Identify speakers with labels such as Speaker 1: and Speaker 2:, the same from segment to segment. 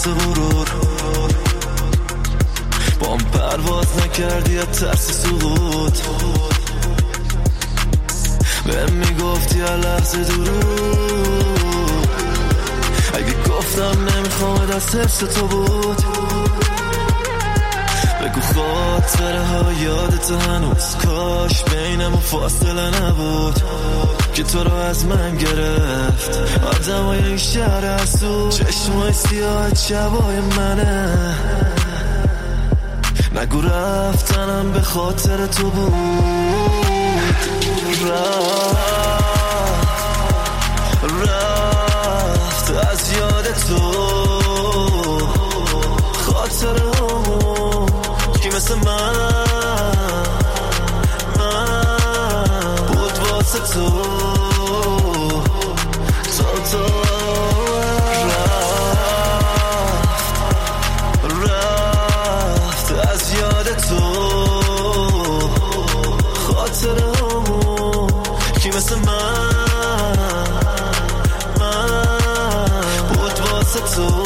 Speaker 1: جنس غرور، با هم پرواز نکردی از ترس سقوط، بهم میگفتی هر لحظه دروغ، اگه گفتم نمیخوام از حفظ تو بود، بگو خاطره ها یادت هنوز، کاش بینمون فاصله نبود که تو رو از من گرفت آدمای این شهر حسود، چشمای سیاه شبای منه، نگو رفتنم به خاطر تو بود، رفت از یاد تو خاطره همون کی مثل من بود واسه تو رفت از یاد تو خاطره همون کی مثل من بود واسه تو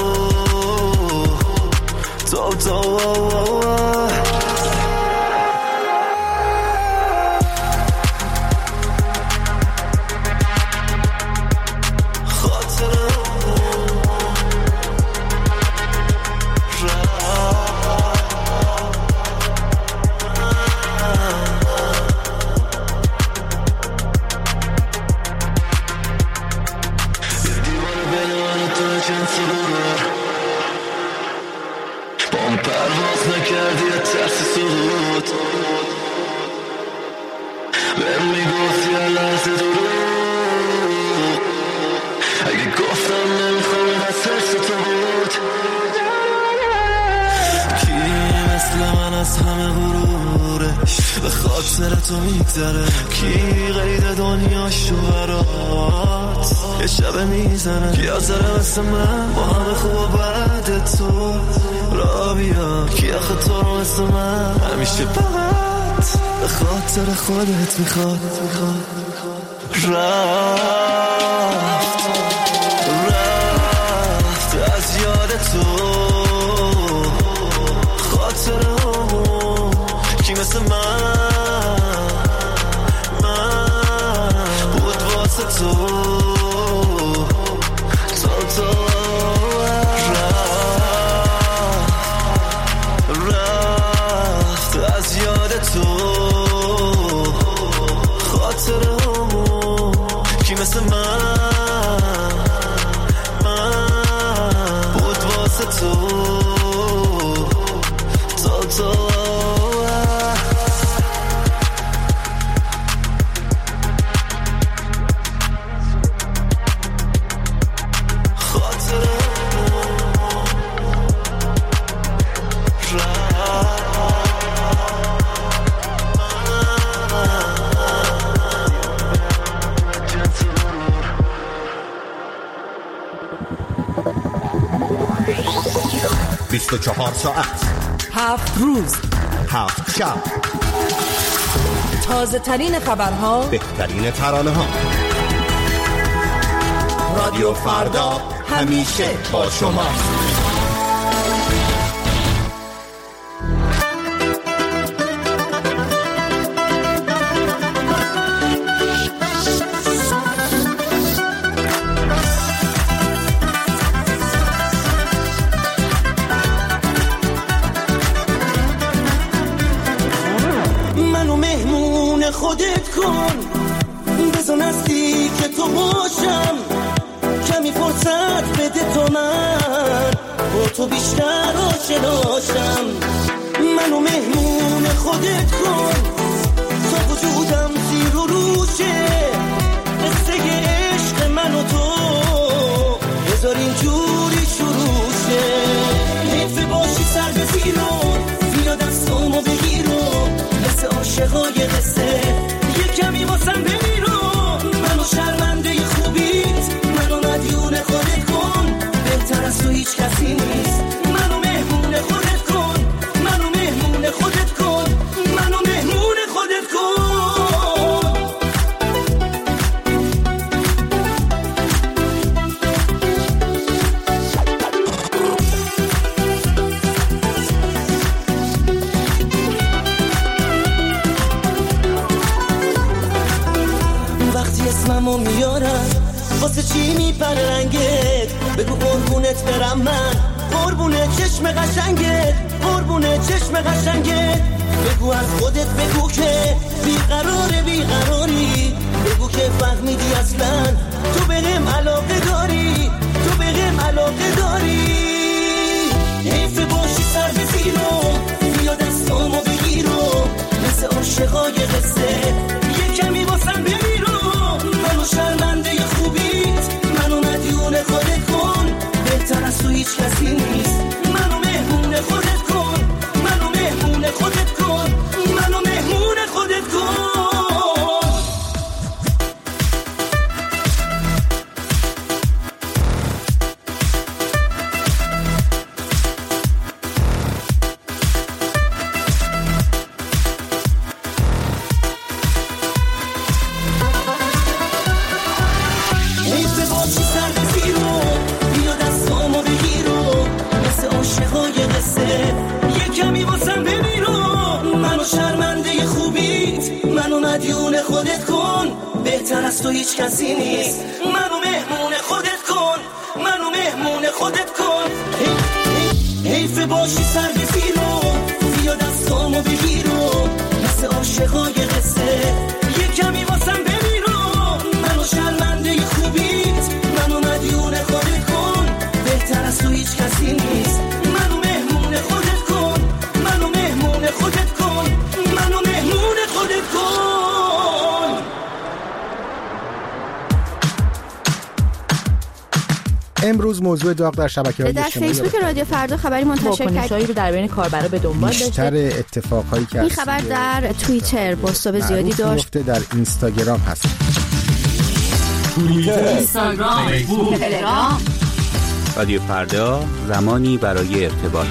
Speaker 1: تو میگذره کی قید دنیاشو برات یه شبه میزنه کی آزره مثل من با همه خوب و بعد تو را بیا کی آخه تو رو مثل من همیشه فقط به خاطر خودت میخواد رفت از یاد تو خاطر همون کی مثل من رفت از یاد تو خاطره همون کی مثل من بود واسه تو
Speaker 2: تو 24 ساعت
Speaker 3: 7 روز
Speaker 2: 7 شب
Speaker 3: تازه ترین خبرها،
Speaker 2: بهترین ترانه ها. رادیو فردا همیشه با شما.
Speaker 4: خودت کن بزن نزدیک تو باشم کمی فرصت بده تو من با تو بیشتر آشناشم منو مهمون خودت کن تا وجودم زیر و روشه قصه عشق من و تو بذار اینجوری شروع شه حیف باشی سر به زیرون بیا دستامو بگیرم مثل عاشقای قصه یه کمی واسم بمیرو منو شرمنده خوبیت منو مدیون خودت کن بهتر از تو هیچ کسی نیست منو مهمون خودت کن منو مهمون خودت کن منو مهمون خودت کن دستامو میارم واسه چی میپره رنگت بگو قربونت برم من قربونه چشم قشنگت قربونه چشم قشنگت بگو از خودت بگو که بیقراری بگو که فهمیدی اصلا تو بهم علاقه داری تو بهم علاقه داری حیف باشی سر به زیرو بیا دستامو بگیرو مثل عاشقای قصه یه کمی واسم بمیرو منو شرمنده خوبیت منو مدیون خودت کن بهتر از تو هیچ کسی نیست منو مهمون خودت کن منو مهمون خودت کن منو مهمون خودت کن مدیون خودت کن بهتر از تو هیچ کسی نیست منو مهمون خودت کن منو مهمون خودت کن حیف باشی سر به زیرو بیا دستامو بگیرو مثل عاشقای قصه یه کمی واسم بمیرو منو شرمنده خوبیت منو مدیون خودت کن بهتر از تو هیچ کسی نیست منو مهمون خودت کن منو مهمون خودت کن منو مهمون خودت کن
Speaker 5: امروز موضوع داغ در شبکه‌های اجتماعی
Speaker 6: در فیسبوک رادیو فردا خبری منتشر کرد رو در بین کاربرا به دنبال داشته.
Speaker 5: بیشتر اتفاقایی که
Speaker 6: این خبر در توییتر پست‌های زیادی داشت.
Speaker 5: در اینستاگرام هست.
Speaker 7: اینستاگرام، فیسبوک، تلگرام. رادیو فردا زمانی برای ارتباط.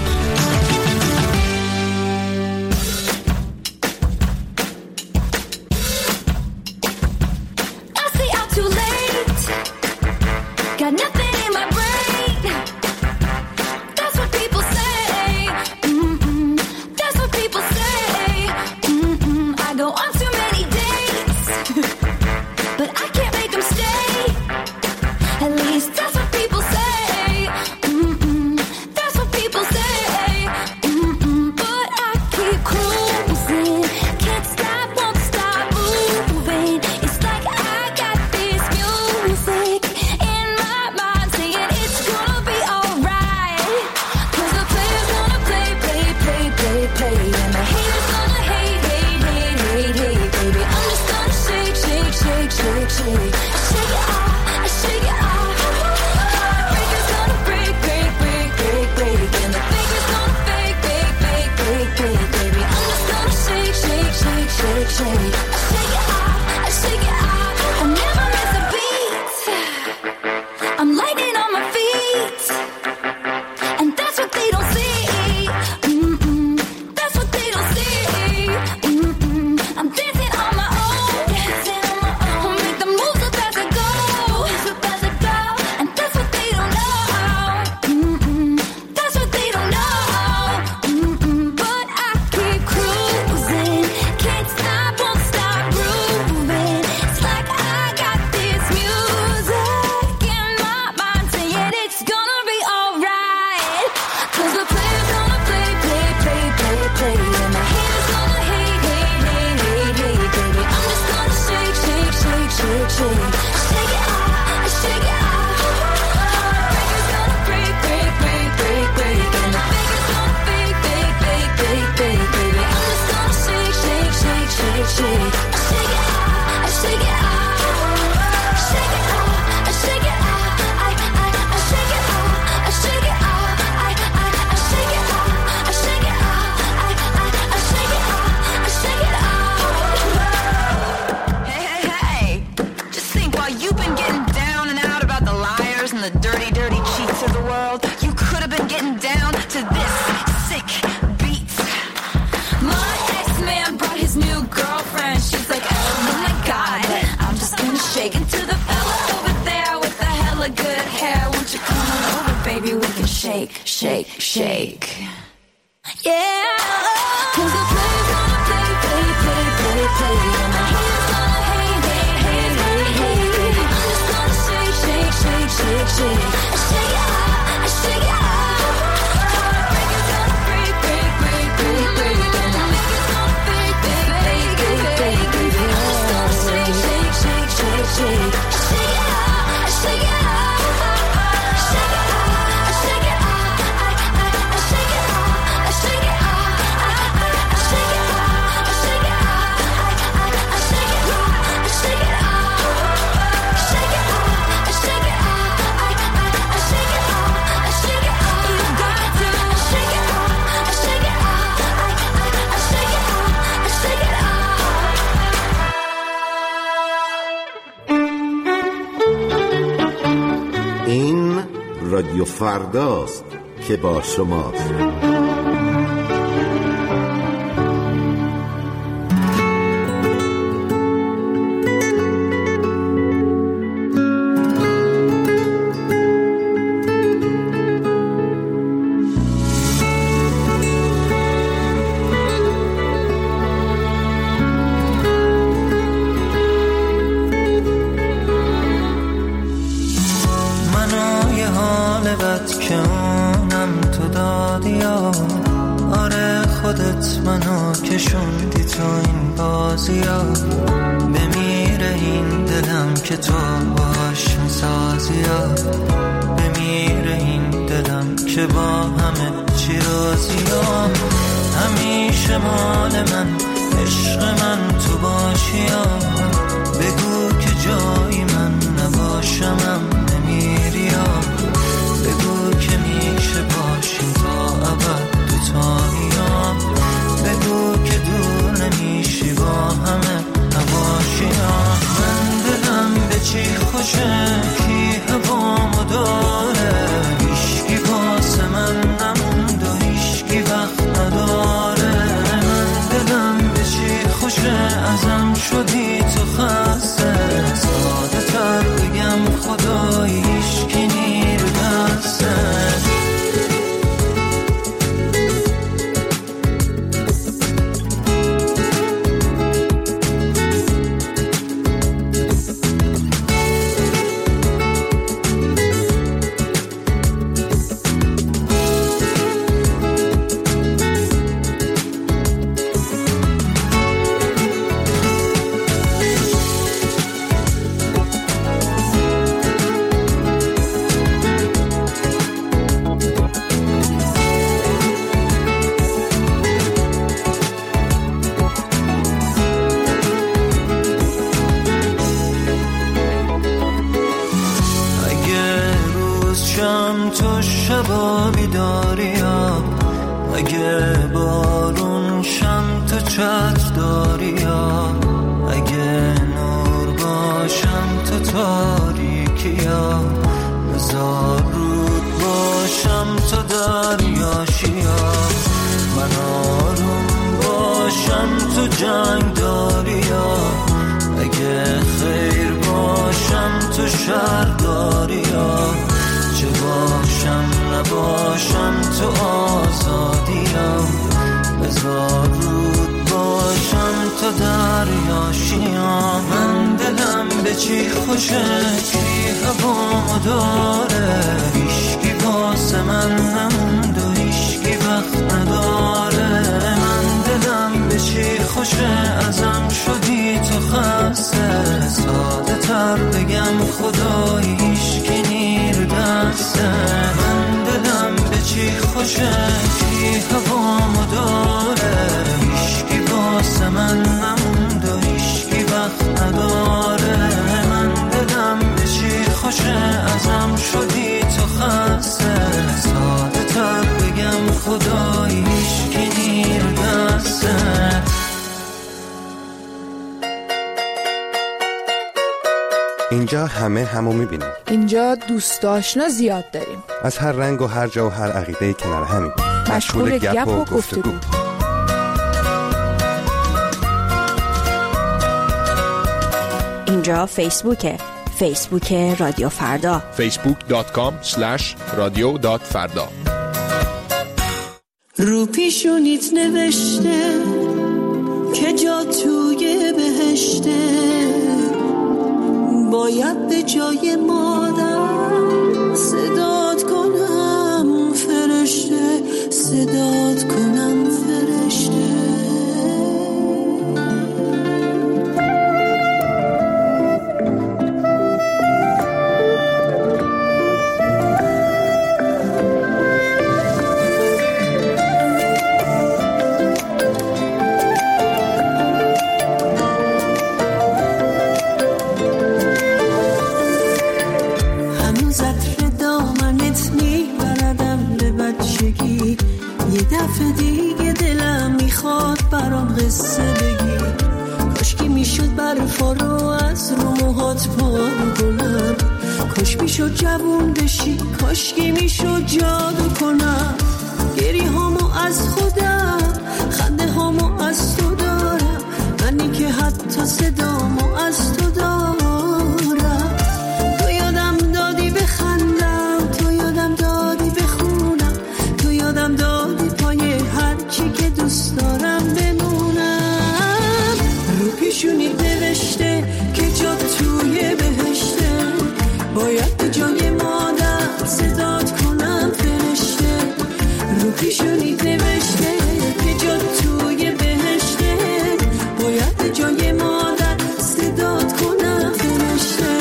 Speaker 2: رادیو فرداست که با شماست.
Speaker 8: اینجا همه همو میبینیم.
Speaker 3: اینجا دوست آشنا زیاد داریم.
Speaker 8: از هر رنگ و هر جا و هر عقیده کنار همیم.
Speaker 3: مشغول گپ و گفتگو.
Speaker 6: اینجا فیسبوکه. فیسبوک رادیو فردا.
Speaker 9: facebook.com/radio.farda.
Speaker 4: رو پیشونیت نوشته که جا توی بهشته، باید به جای مادر صدات کنم فرشته، صدات کنم فرشته. دیگه دلم میخواد برام قصه بگی، کاشکی میشد برفا رو از رو موهات پاک کنم، کاش میشد جوون بشی، کاشکی میشد جادو کنم. گریه هامو از خودم، خنده هامو از تو دارم، منی که حتی صدامو از تو دارم. تو یادم دادی بخندم، تو یادم دادی بخونم، تو یادم دادی هرچی که دوست دارم بمونم. رو پیشونی نوشته که جا توی بهشته، باید به جای مادر صدات کنم فرشته. رو پیشونی نوشته که جا توی بهشته، باید به جای مادر صدات کنم فرشته.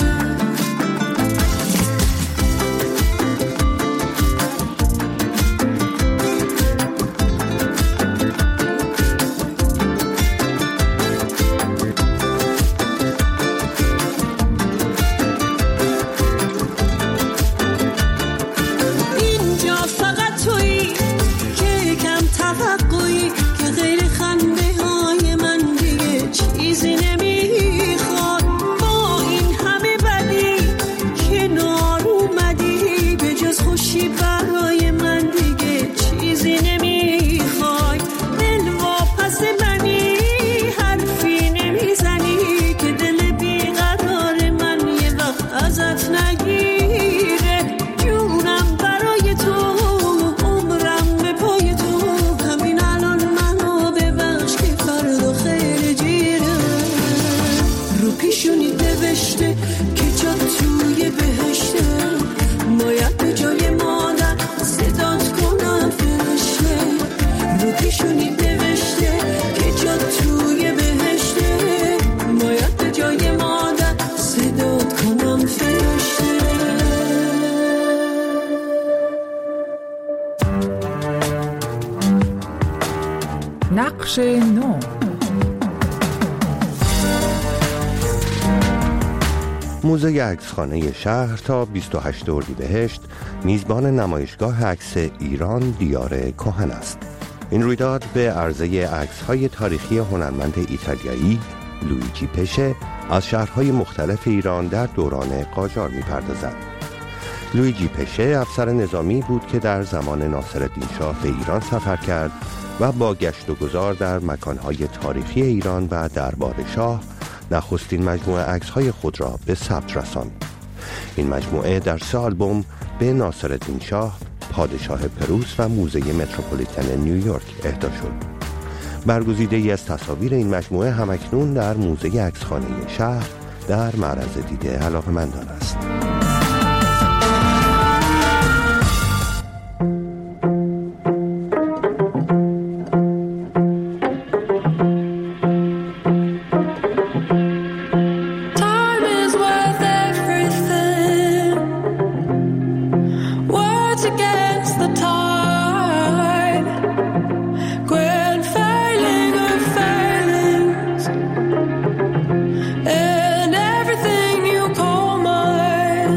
Speaker 3: نقش نو.
Speaker 8: موزه عکسخانه شهر تا 28 اردیبهشت میزبان نمایشگاه عکس ایران دیار کهن است. این رویداد به عرضه عکس‌های تاریخی هنرمند ایتالیایی لویجی پشه از شهرهای مختلف ایران در دوران قاجار می‌پردازد. لویجی پشه افسر نظامی بود که در زمان ناصرالدین شاه به ایران سفر کرد و با گشت و گذار در مکانهای تاریخی ایران و دربار شاه نخستین مجموعه عکس‌های خود را به ثبت رساند. این مجموعه در 3 آلبوم به ناصرالدین شاه، پادشاه پروس و موزه متروپولیتن نیویورک اهدا شد. برگزیده‌ای از تصاویر این مجموعه همکنون در موزه عکسخانه شهر در معرض دید علاقه‌مندان است.
Speaker 9: And everything you call mine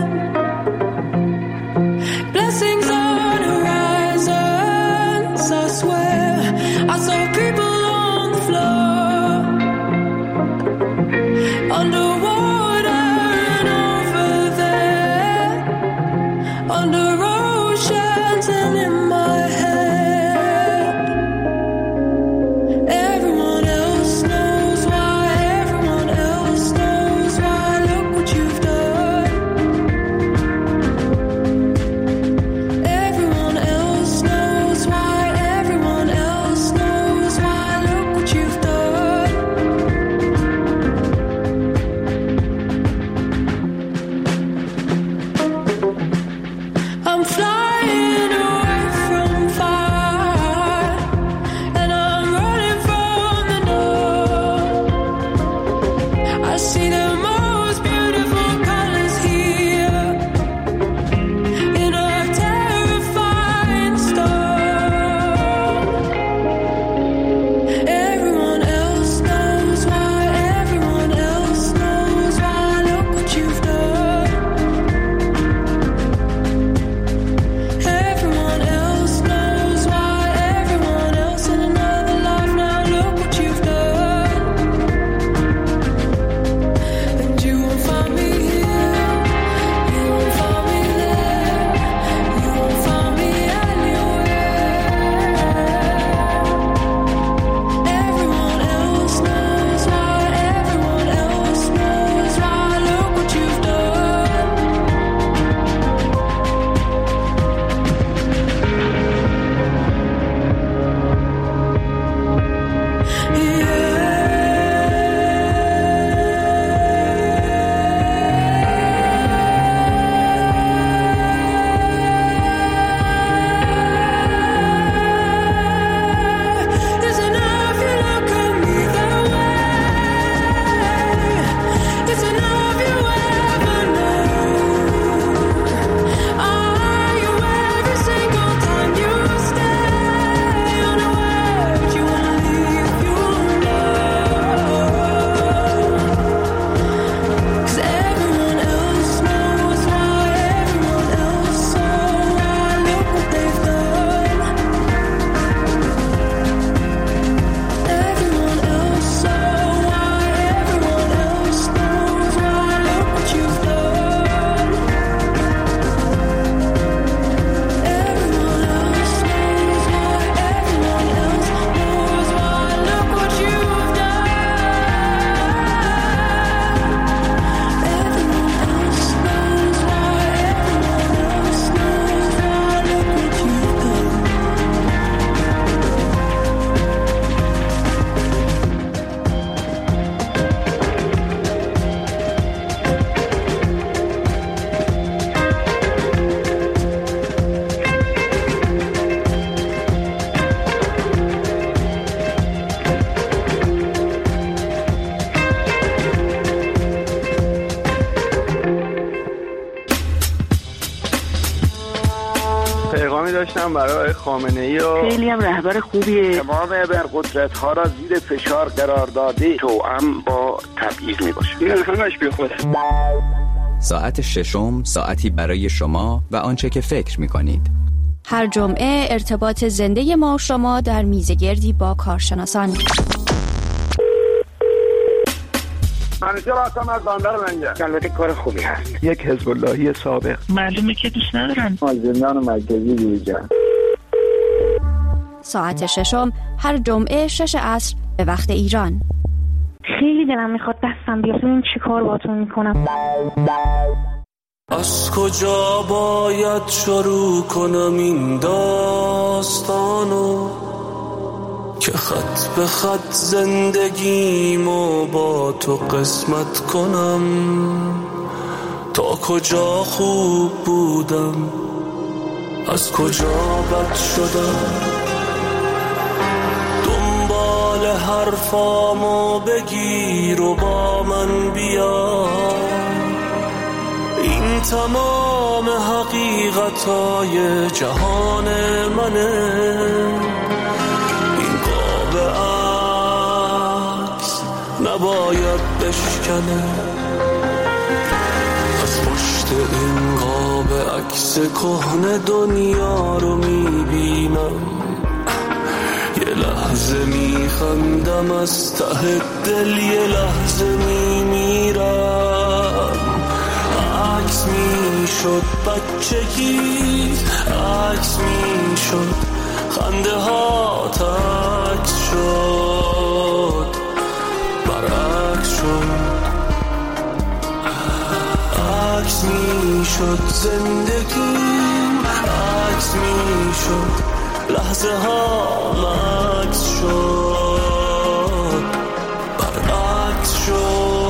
Speaker 9: داشتم برای خامنه‌ای و
Speaker 10: خیلی هم رهبر خوبیه.
Speaker 9: تمام ابرقدرت‌ها را زیر فشار قرار داده، توأم با تبعیض میباشه. این همش بیخوده.
Speaker 11: ساعت ششم، ساعتی برای شما و آنچه که فکر می‌کنید.
Speaker 12: هر جمعه ارتباط زنده ما و شما در میزگردی با کارشناسان.
Speaker 9: منیژه راستم از باندر منجه. البته کار خوبی هست. یک حزب اللهی سابق.
Speaker 10: معلومه که دوست ندارن.
Speaker 9: از زندان مرکزی بیرون.
Speaker 12: ساعت ششم هر جمعه 6 عصر به وقت ایران.
Speaker 10: خیلی دلم میخواد دستم بیاد این چی کار باتون میکنم.
Speaker 1: از کجا باید شروع کنم این داستانو که خط به خط زندگیمو با تو قسمت کنم. تا کجا خوب بودم، از کجا بد شدم، دنبال حرفامو بگیر و با من بیا. این تمام حقیقتای جهان منه، این قاب عکس نباید بشکنه. از پشت این قاب عکس کهنه دنیا رو میبینم. یه لحظه میخندم از ته دل، یه لحظه میمیرم. عکس میشد بچگی، عکس میشد خنده ها، عکس شد برعکس شد. عکس میشد زندگیم، عکس میشد لحظه ها، عکس شد برعکس شد.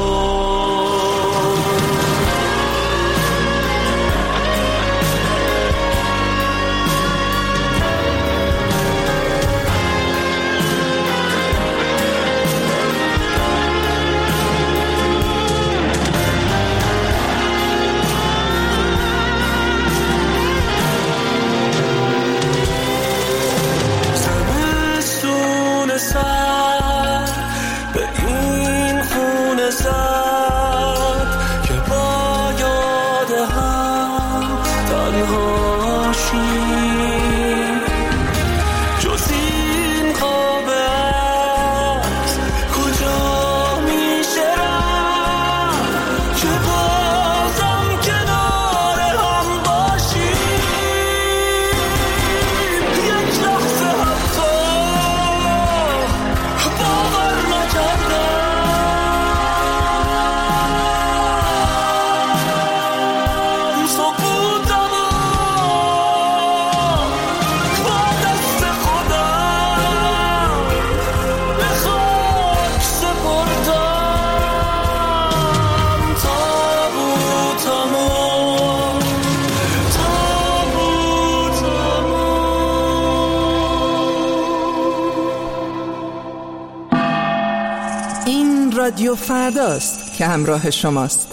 Speaker 13: رادیو فرداست که همراه شماست.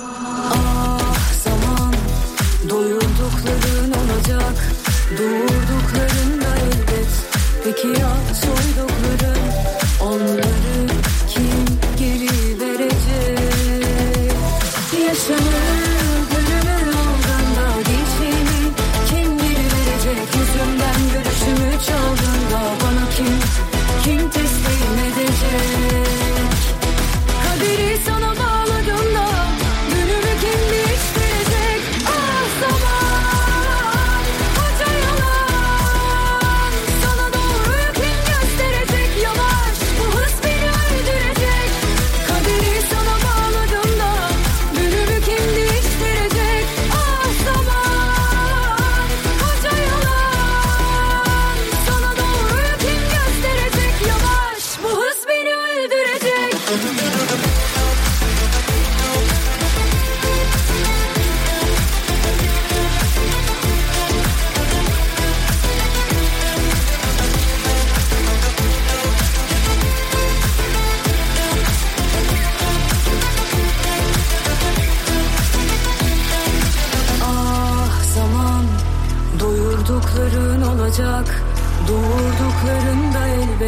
Speaker 14: zaman doyurdukların olacak, doğurduklarında elbet. Peki ya soydukların, onları kim geri verecek? Yaşanır gönlümün aldığında, geçtiğimi kim geri verecek? Yüzümden görüşümü çaldığında bana kim teslim edecek? Kaderi sana bağladığımda günümü kim değiştirecek? Ah zaman, koca yalan, sana doğruyu kim gösterecek?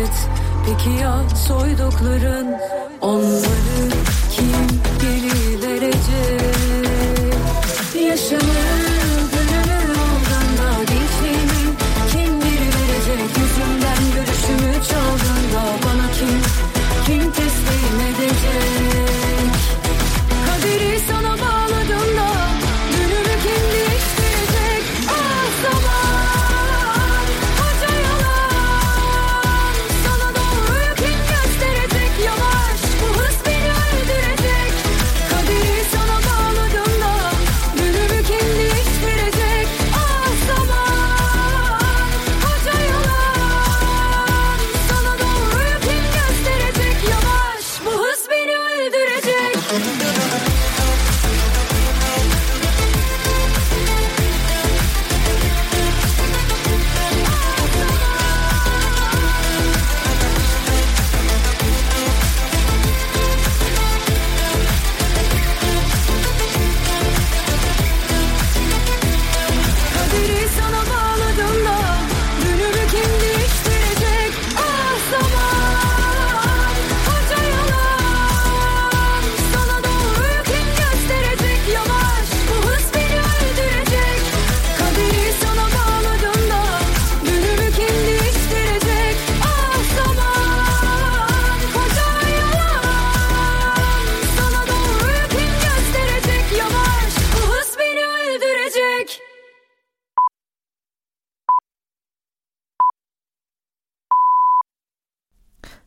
Speaker 14: Peki ya soydukların, onları kim gelir